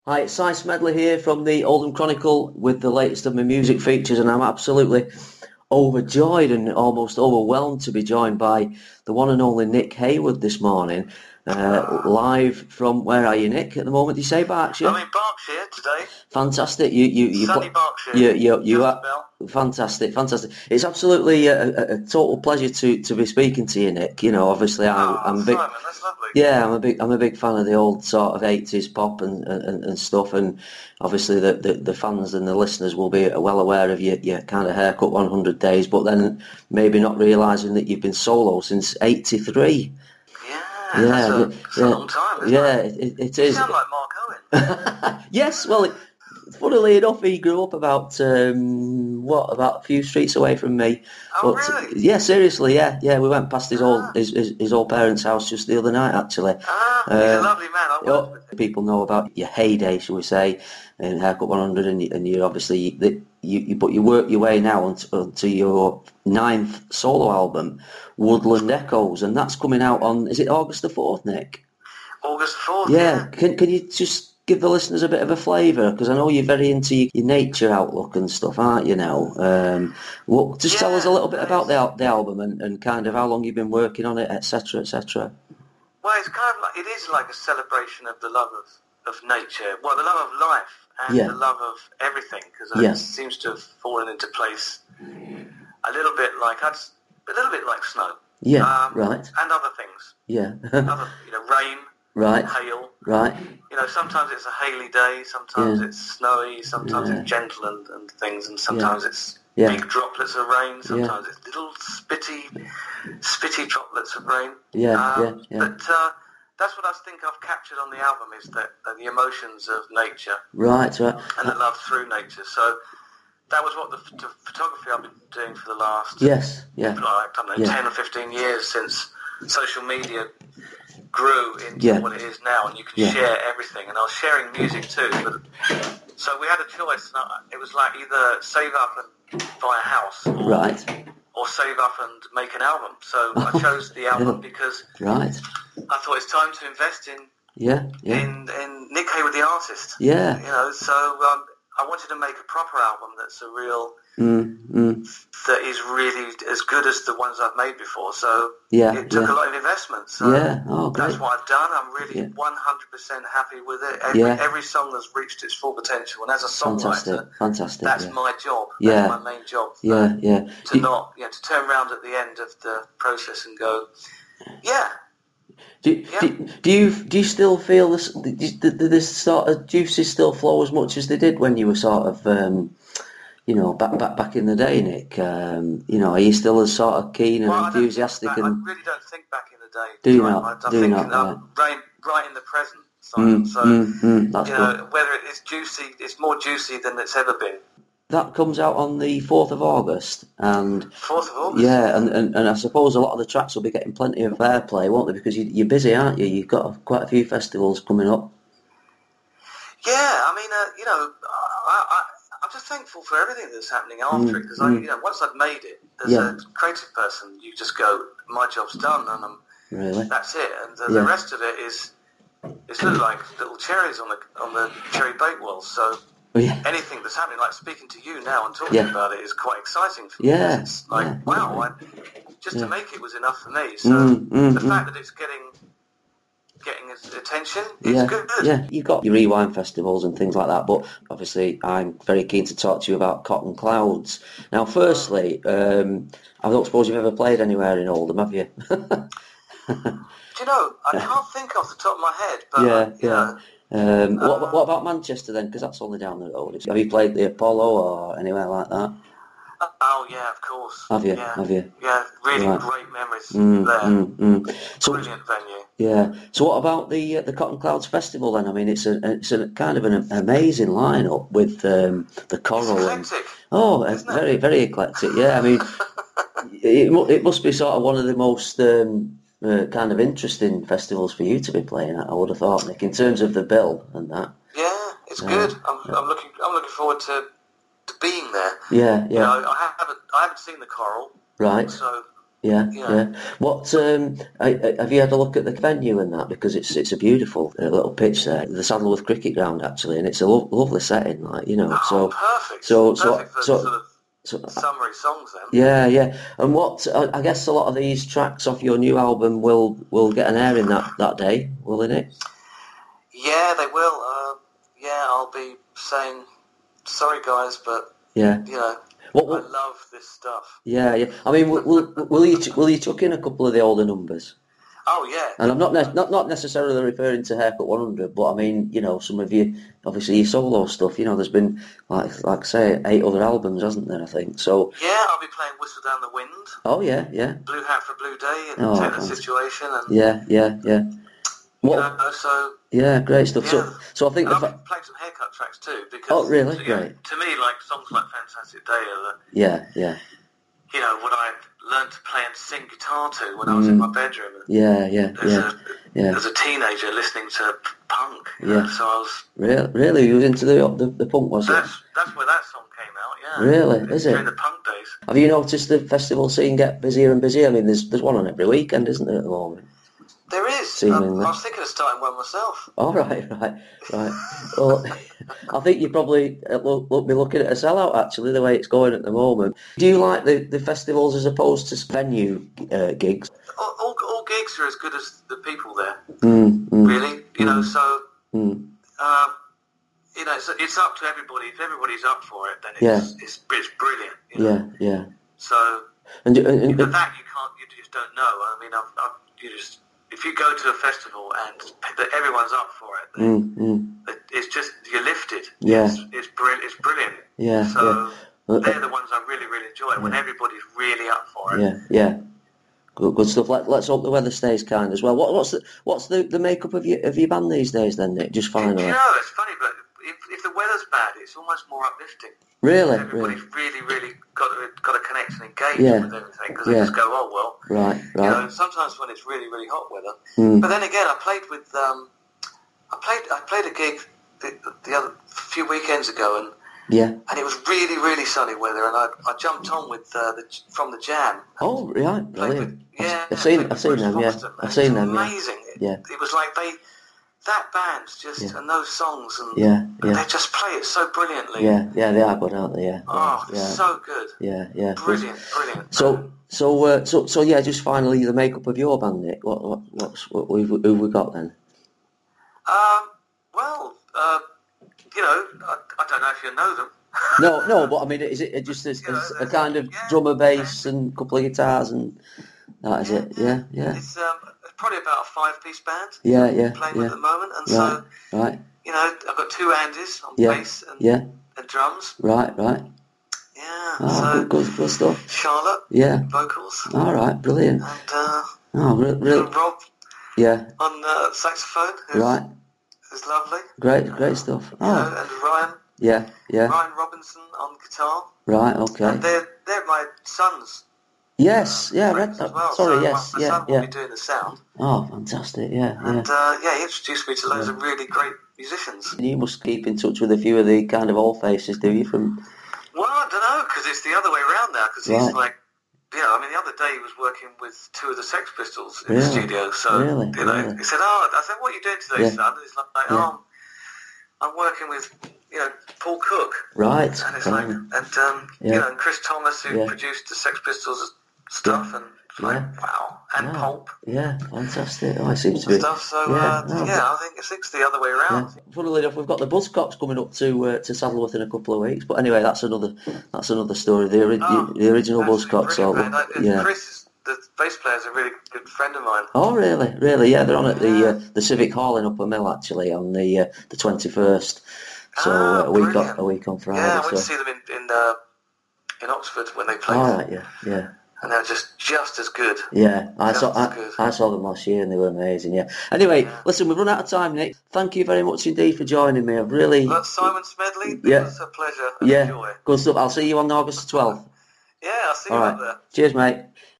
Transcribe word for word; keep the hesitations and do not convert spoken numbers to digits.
Hi, it's Si Smedley here from the Oldham Chronicle with the latest of my music features, and I'm absolutely overjoyed and almost overwhelmed to be joined by the one and only Nick Hayward this morning, uh, live from, where are you, Nick, at the moment? Do you say Berkshire? I'm in Berkshire today. Fantastic. You, you, you Sunny put, Berkshire. you, you, you are Jezebel. fantastic, fantastic. It's absolutely a, a, a total pleasure to, to be speaking to you, Nick. You know, obviously, I, Oh, I'm a big, Simon, that's lovely. yeah, I'm a big, I'm a big fan of the old sort of eighties pop and, and, and stuff, and obviously the, the, the fans and the listeners will be well aware of your, your kind of Haircut one hundred days, but then maybe not realising that you've been solo since eighty-three. Yeah, that's a, that's a yeah, long time, isn't yeah, it? it, it You is. sound like Mark Owen. Yes, well, it, funnily enough, he grew up about um, what about a few streets away from me. Oh, But really? yeah, seriously, yeah, yeah. We went past his old Ah. his, his, his old parents' house just the other night, actually. Ah, he's a Um, lovely man. I you know, worked with him. people know about your heyday, shall we say, in Haircut one hundred, and, you, and you're obviously the, you, you, but you work your way now onto, onto your ninth solo album, Woodland Echoes, and that's coming out on, is it August the fourth, Nick? August fourth, Yeah, yeah. can can you just give the listeners a bit of a flavour? Because I know you're very into your, your nature outlook and stuff, aren't you now? Um, what, just tell us a Yeah, little bit about the, it's- al- the album and, and kind of how long you've been working on it, et cetera, et cetera. Well, it's kind of like, it is like a celebration of the love of, of nature. Well, the love of life and Yeah. the love of everything, because Yeah. it seems to have fallen into place a little bit like, I'd, s- a little bit like snow. Yeah, Um, right. And other things. Yeah, Other, you know, rain, right, hail. right. You know, sometimes it's a haily day, sometimes Yeah. it's snowy, sometimes Yeah. it's gentle and, and things, and sometimes it's Yeah. big droplets of rain, sometimes it's little spitty, spitty droplets of rain. Yeah, Um, yeah, yeah. But uh, that's what I think I've captured on the album, is that uh, the emotions of nature Right, right. and the love through nature. So that was what the ph- photography I've been doing for the last, Yes, yeah, like, I don't know, Yeah. ten or fifteen years since social media grew into Yeah. what it is now, and you can Yeah. share everything. And I was sharing music too, but so we had a choice. And I- it was like either save up and buy a house, or, right, or save up and make an album. So I chose the album because right. I thought it's time to invest in Yeah, yeah, in, in Nick Hayward, the artist. yeah. You know, so um, I wanted to make a proper album that's a real, Mm, mm. that is really as good as the ones I've made before. So Yeah, it took yeah. a lot of investment. So Yeah, oh, great. that's what I've done. I'm really Yeah. one hundred percent happy with it. Every, Yeah. every song has reached its full potential, and as a Fantastic, songwriter, fantastic. that's yeah. my job. Yeah. That's my main job. Yeah, yeah. To Do, not, you know, to turn around at the end of the process and go, yeah, do, Yeah. do, do you do you still feel this? Do this sort of juices still flow as much as they did when you were sort of, um, you know, back back back in the day, Nick? Um, you know, are you still as sort of keen and well, I don't think enthusiastic? back- And I really don't think back in the day. Do you Right, not? I, I Do you think not? I'm right, right in the present. Simon. mm, so mm, mm, that's you good. know, whether it's juicy, it's more juicy than it's ever been. That comes out on the fourth of August, and Fourth of August. yeah, and, and, and I suppose a lot of the tracks will be getting plenty of airplay, won't they? Because you, you're busy, aren't you? You've got quite a few festivals coming up. Yeah, I mean, uh, you know, I, I, I'm just thankful for everything that's happening after Mm, it, because I, mm. you know, once I've made it, as Yeah. a creative person, you just go, my job's done, and I'm, Really? that's it, and the, Yeah. the rest of it is, it's little like little cherries on the on the cherry bakewell. So Yeah. anything that's happening, like speaking to you now and talking Yeah. about it, is quite exciting for me. Yeah, because It's like, yeah, wow, I, just Yeah. to make it was enough for me. So Mm, mm, the mm. fact that it's getting getting its attention is Yeah, good. yeah. You've got your rewind festivals and things like that, but obviously I'm very keen to talk to you about Cotton Clouds. Now, firstly, um, I don't suppose you've ever played anywhere in Oldham, have you? Do you know, I can't think off the top of my head, but Yeah, uh, you yeah. know, Um, what, Uh, what about Manchester then? Because that's only down the road. Have you played the Apollo or anywhere like that? oh yeah, of course. Have you? Yeah, Have you? yeah, really Right. great memories Mm, there. mm, mm. So, Brilliant venue. yeah. So what about the uh, the Cotton Clouds Festival then? I mean, it's a it's a kind of an amazing lineup with um, the It's choral and eclectic. oh, Isn't it? very very eclectic. Yeah, I mean, it mu- it must be sort of one of the most um, uh, kind of interesting festivals for you to be playing at. I would have thought, Nick, in terms of the bill and that. Yeah, it's Yeah. good. I'm, I'm looking, I'm looking forward to, to being there. Yeah, You yeah. know, I haven't, I haven't seen the choral, Right. so Yeah, You know. yeah. What um, I, I, have you had a look at the venue and that? Because it's it's a beautiful uh, little pitch there, the Saddleworth Cricket Ground actually, and it's a lo- lovely setting, like you know. Oh, So, perfect. so, Perfect so, for so, sort of so, summary songs then. yeah, yeah. And what I, I guess a lot of these tracks off your new album will will get an airing that that day, will it? Yeah, they will. Uh, yeah, I'll be saying, sorry guys, but Yeah. you know, What, what, I love this stuff. yeah, yeah. I mean, will, will, will you will you chuck in a couple of the older numbers? Oh yeah. And I'm not ne- not not necessarily referring to Haircut one hundred, but I mean, you know, some of you, obviously your solo stuff. You know, there's been like like I say, eight other albums, hasn't there? I think so. Yeah, I'll be playing Whistle Down the Wind. Oh yeah, yeah. Blue Hat for a Blue Day, and Oh, Take the fantastic. Situation, and Yeah, yeah, yeah. What? you know, so Yeah, great stuff. yeah. So, so I think And the I'll fa- be playing some Haircut tracks too, because Oh, really? you know, Great. to me, like songs like Fantastic Day are the, yeah, yeah, you know, what I learned to play and sing guitar to when I was in my bedroom. And yeah, yeah, as yeah, a yeah. as a teenager listening to p- punk, you Yeah. know, so I was. Really, really, you was into the the, the punk, was it? That's that's where that song came out. Yeah. Really? Is it? During the punk days. Have you noticed the festival scene get busier and busier? I mean, there's there's one on every weekend, isn't there, at the moment? There is. Um, Seemingly. I was thinking of starting one myself. Oh, right, right, right. Well, I think you probably uh, look, look, be looking at a sellout, actually, the way it's going at the moment. Do you like the, the festivals as opposed to venue uh, gigs? All, all, all gigs are as good as the people there, Mm, mm, really. You know, so mm. uh, you know, it's, it's up to everybody. If everybody's up for it, then it's it's, it's brilliant. You know? Yeah, yeah. So, And, and, and, but that you can't, you just don't know. I mean, I've, I've, you just if you go to a festival and that everyone's up for it, then mm, mm. it- it's just you're lifted. Yeah. It's it's brilliant. It's brilliant. Yeah, So yeah. Uh, they're the ones I really really enjoy when everybody's really up for it. Yeah, yeah. Good, good stuff. Let, let's hope the weather stays kind as well. What, what's the what's the, the makeup of your of your band these days then, Nick? Just You finally. know, it's funny, but if, if the weather's bad, it's almost more uplifting. Really, really. Everybody's really, really got to, got to connect and engage Yeah. with everything because Yeah. they just go, oh well. Right, You know, right. sometimes when it's really, really hot weather. Mm. But then again, I played with, um, I played, I played a gig the, the other few weekends ago, and Yeah. and it was really, really sunny weather, and I, I jumped on with uh, the from the Jam. Oh, right, Played brilliant. with, yeah, I've seen, played I've with seen Bruce them. Yeah, Foster, man. I've It seen was them. Yeah, amazing. It, yeah, it was like they, that band just, Yeah. and those songs, and yeah, they yeah, just play it so brilliantly. yeah, yeah. They are good, aren't they? Yeah, Oh, yeah, so good. yeah, yeah. Brilliant, brilliant. So, so, uh, so, so, yeah. Just finally, the makeup of your band, Nick. What, what, what's, what, who who we got then? Um, well, uh, you know, I, I don't know if you know them. No, no, but I mean, is it just as, You know, as a there's- kind of yeah, drummer, bass, yeah. and a couple of guitars, and that is Yeah, it? Yeah, yeah, It's um, probably about a five-piece band yeah, yeah, playing with yeah. at the moment, and Right, so right, you know, I've got two Andys on Yeah, bass and, yeah, and drums. right, right. Yeah, Oh, so good, good, good stuff. Charlotte Yeah. vocals, All right, brilliant. and uh, Oh, re- really? Rob Yeah, on uh, saxophone, who's, right. who's lovely. Great, great stuff. You know, Oh, and Ryan yeah, yeah. Ryan Robinson on guitar, Right, okay. and they're they're my sons. Yes, yeah, I read friends that. as well. Sorry, so yes, my yeah, son will yeah. be doing the sound. Oh, fantastic, yeah, yeah. And uh, yeah, he introduced me to loads Yeah. of really great musicians. And you must keep in touch with a few of the kind of old faces, do you? From Well, I don't know, because it's the other way around now. Because he's Right. like, yeah, I mean, the other day he was working with two of the Sex Pistols in the Really? studio. So Really? you know, Really? he said, "Oh," I said, "What are you doing today, Yeah. son?" And he's like, Yeah. "Oh, I'm, I'm working with, you know, Paul Cook." right, And it's like, fine. and um, Yeah. you know, and Chris Thomas, who Yeah. produced the Sex Pistols stuff, and it's like, Yeah. wow, and Yeah. Pulp Yeah, fantastic. Oh, it seems to and be. stuff. So Yeah, uh, no, yeah, I think it's, it's the other way Yeah. around. Funnily enough, we've got the Buzzcocks coming up to uh, to Saddleworth in a couple of weeks. But anyway, that's another that's another story. The, ori- Oh, the original Absolutely Buzzcocks. So, brilliant, man. Like, yeah. Chris, is, the bass player, is a really good friend of mine. Oh, really? Really? Yeah, they're on at the Yeah. uh, the Civic Hall in Upper Mill actually on the uh, the twenty first. So Ah, uh, a week brilliant. on, a week on Friday. Yeah, I went so. to see them in in, uh, in Oxford when they played, All right, yeah, yeah, and they're just just as good. yeah. I Just saw as I, good. I saw them last year and they were amazing. Yeah. Anyway, Yeah. listen, we've run out of time, Nick. Thank you very much indeed for joining me. I've really But Simon Smedley, it Yeah. was a pleasure and yeah a joy. good stuff. I'll see you on August the twelfth. Yeah, I'll see you All up right. there. Cheers, mate.